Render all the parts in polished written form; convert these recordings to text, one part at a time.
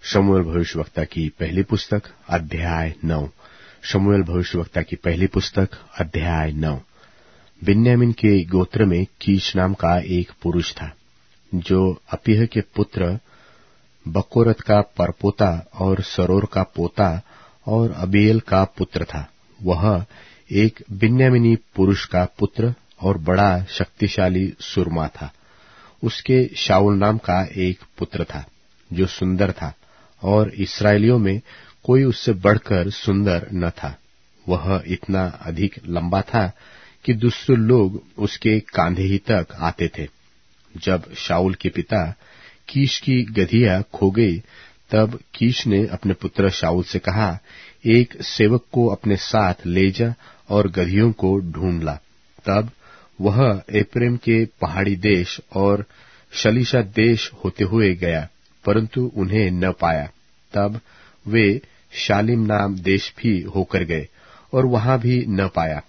शमूएल भविष्यवक्ता की पहली पुस्तक अध्याय 9। शमूएल भविष्यवक्ता की पहली पुस्तक अध्याय 9। बिन्यामीन के गोत्र में कीश नाम का एक पुरुष था, जो अपीह के पुत्र बकोरत का परपोता और सरोर का पोता और अबीएल का पुत्र था। वह एक बिन्यामीनी पुरुष का पुत्र और बड़ा शक्तिशाली सुरमा था। उसके शाऊल नाम का एक पुत्र था, जो सुंदर था, और इस्राएलियों में कोई उससे बढ़कर सुंदर न था। वह इतना अधिक लंबा था कि दूसरे लोग उसके कांधे ही तक आते थे। जब शाऊल के पिता कीश की गधिया खो गई, तब कीश ने अपने पुत्र शाऊल से कहा, एक सेवक को अपने साथ ले जा और गधियों को ढूंढ ला। तब वह एप्रेम के पहाड़ी देश और शलीशा देश होते हुए गया, परंतु उन्हें न पाया। तब वे शालिम नाम देश भी होकर गए और वहां भी न पाया।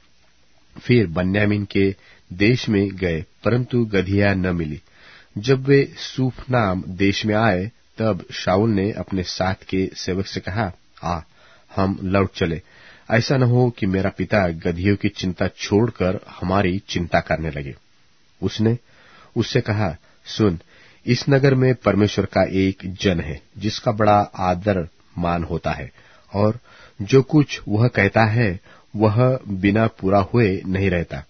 फिर बन्यामीन के देश में गए, परंतु गधिया न मिली। जब वे सूफ नाम देश में आए, तब शाऊल ने अपने साथ के सेवक से कहा, आ, हम लौट चले। ऐसा न हो कि मेरा पिता गधियों की चिंता छोड़कर हमारी चिंता करने लगे। उसने उससे कहा, सुन, इस नगर में परमेश्वर का एक जन है, जिसका बड़ा आदर मान होता है, और जो कुछ वह कहता है वह बिना पूरा हुए नहीं रहता।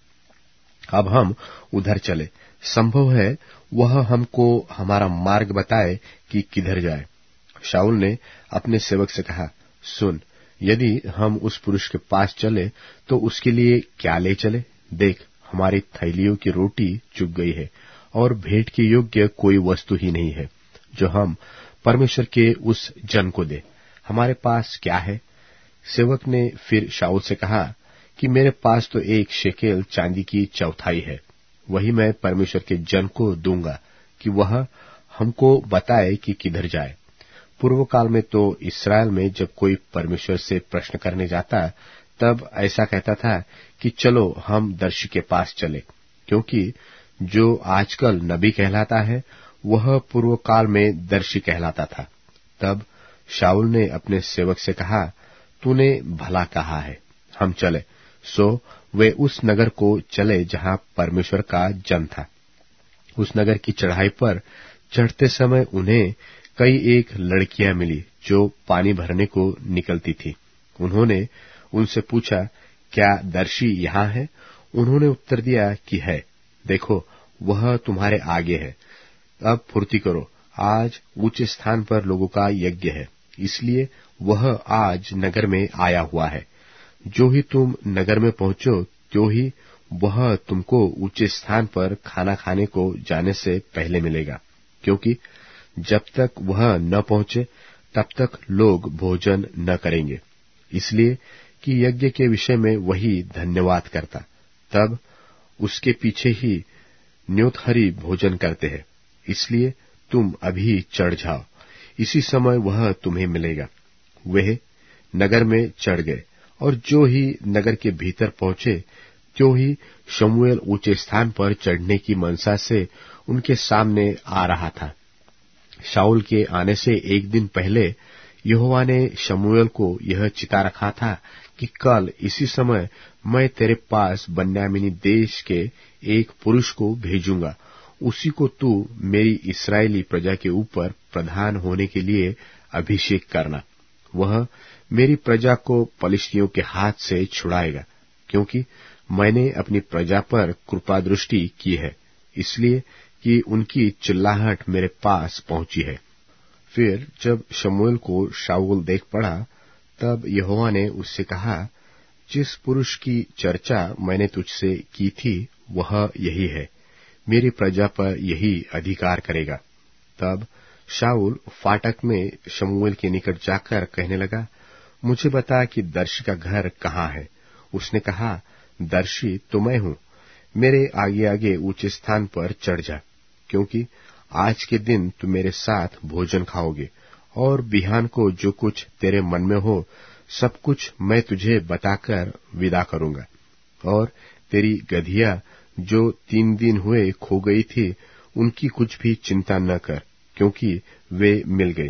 अब हम उधर चले, संभव है वह हमको हमारा मार्ग बताए कि किधर जाए। शाऊल ने अपने सेवक से कहा, सुन, यदि हम उस पुरुष के पास चले तो उसके लिए क्या ले चले? देख, हमारी थैलियों की रोटी चुक गई है और भेंट के योग्य कोई वस्तु ही नहीं है, जो हम परमेश्वर के उस जन को दे। हमारे पास क्या है? सेवक ने फिर शाऊल से कहा कि मेरे पास तो एक शेकेल चांदी की चौथाई है, वही मैं परमेश्वर के जन को दूंगा कि वह हमको बताए कि किधर जाए। पूर्व काल में तो इस्राएल में जब कोई परमेश्वर से प्रश्न करने जाता, तब ऐसा कहता था कि चलो हम दर्शी के पास चले, क्योंकि जो आजकल नबी कहलाता है वह पूर्व काल में दर्शी कहलाता था। तब शाऊल ने अपने सेवक से कहा, तूने भला कहा है, हम चले। सो वे उस नगर को चले जहां परमेश्वर का जन था। उस नगर की चढ़ाई पर चढ़ते समय उन्हें कई एक लड़कियां मिली, जो पानी भरने को निकलती थी। उन्होंने उनसे पूछा, क्या दर्शी यहाँ है? उन्होंने उत्तर दिया कि है। देखो, वह तुम्हारे आगे है। अब फुर्ती करो, आज ऊंचे स्थान पर लोगों का यज्ञ है, इसलिए वह आज नगर में आया हुआ है। जो ही तुम नगर में पहुंचो, त्यों ही वह तुमको ऊंचे स्थान पर खाना खाने को जाने से पहले मिलेगा, क्योंकि जब तक वह न पहुंचे तब तक लोग भोजन न करेंगे, इसलिए कि यज्ञ के विषय में वही धन्यवाद करता। तब उसके पीछे ही न्योतहरी भोजन करते हैं, इसलिए तुम अभी चढ़ जाओ, इसी समय वह तुम्हें मिलेगा। वे नगर में चढ़ गए, और जो ही नगर के भीतर पहुंचे, त्यों ही शमूएल ऊंचे स्थान पर चढ़ने की मनसा से उनके सामने आ रहा था। शाऊल के आने से एक दिन पहले यहोवा ने शमूएल को यह चिता रखा था कि कल इसी समय मैं तेरे पास बन्यामीनी देश के एक पुरुष को भेजूंगा, उसी को तू मेरी इस्राएली प्रजा के ऊपर प्रधान होने के लिए अभिषेक करना। वह मेरी प्रजा को पलिश्तियों के हाथ से छुड़ाएगा, क्योंकि मैंने अपनी प्रजा पर कृपा दृष्टि की है, इसलिए कि उनकी चिल्लाहट मेरे पास पहुंची है। फिर जब शमूएल को शाऊल देख पड़ा, तब यहोवा ने उससे कहा, जिस पुरुष की चर्चा मैंने तुझसे की थी वह यही है, मेरी प्रजा पर यही अधिकार करेगा। तब शाऊल फाटक में शमूएल के निकट जाकर कहने लगा, मुझे बता कि दर्शी का घर कहाँ है? उसने कहा, दर्शी तो मैं हूँ, मेरे आगे आगे ऊंचे स्थान पर चढ़ जा, क्योंकि आज के दिन तू मेरे साथ भोजन खाओगे, और बिहान को जो कुछ तेरे मन में हो सब कुछ मैं तुझे बताकर विदा करूंगा। और तेरी गधिया जो 3 दिन हुए खो गई थी, उनकी कुछ भी चिंता न कर, क्योंकि वे मिल गई,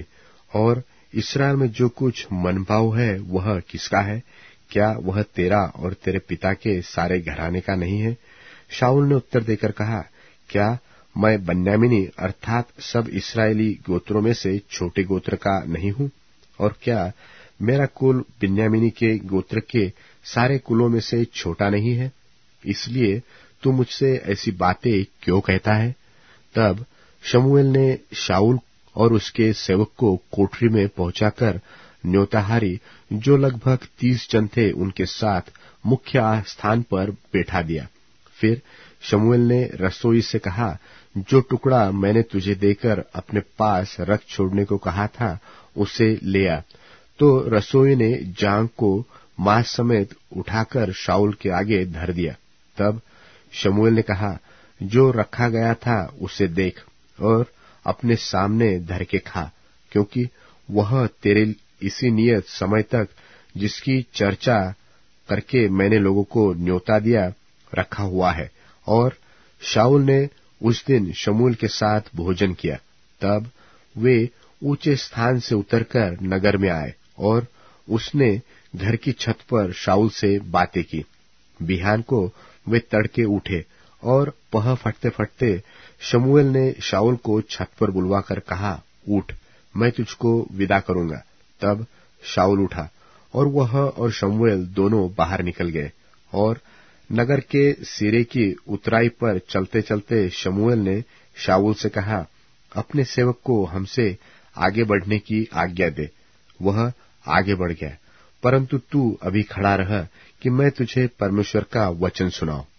और इस्राएल में जो कुछ मनभाव है वह किसका है? क्या वह तेरा और तेरे पिता के सारे घराने का नहीं है? शाऊल ने उत्तर देकर कहा, क्या मैं बन्यामीनी अर्थात सब इस्राएली गोत्रों में से छोटे गोत्र का नहीं हूं? और क्या मेरा कुल बिन्यामीनी के गोत्र के सारे कुलों में से छोटा नहीं है? इसलिए तू मुझसे ऐसी बातें क्यों कहता है? तब शमूएल ने शाऊल और उसके सेवक को कोठरी में पहुंचाकर न्योताहारी जो लगभग 30 जन थे उनके साथ मुख्य स्थान पर बैठा दिया। फिर शमूएल ने रसोई से कहा, जो टुकड़ा मैंने तुझे देकर अपने पास रख छोड़ने को कहा था उसे ले आ। तो रसोई ने जांग को मांस समेत उठाकर शाऊल के आगे धर दिया। तब शमूएल ने कहा, जो रखा गया था उसे देख और अपने सामने धर के खा, क्योंकि वह तेरे इसी नियत समय तक जिसकी चर्चा करके मैंने लोगों को न्योता दिया रखा हुआ है। और शाऊल ने उस दिन शमूएल के साथ भोजन किया। तब वे ऊंचे स्थान से उतरकर नगर में आए और उसने घर की छत पर शाऊल से बातें की। बिहान को वे तड़के उठे और पह फटते फटते शमूएल ने शाऊल को छत पर बुलवाकर कहा, उठ, मैं तुझको विदा करूंगा। तब शाऊल उठा और वह और शमूएल दोनों बाहर निकल गए। और नगर के सिरे की उतराई पर चलते चलते शमूएल ने शाऊल से कहा, अपने सेवक को हमसे आगे बढ़ने की आज्ञा दे। वह आगे बढ़ गया, परंतु तू अभी खड़ा रह कि मैं तुझे परमेश्वर का वचन सुनाऊं।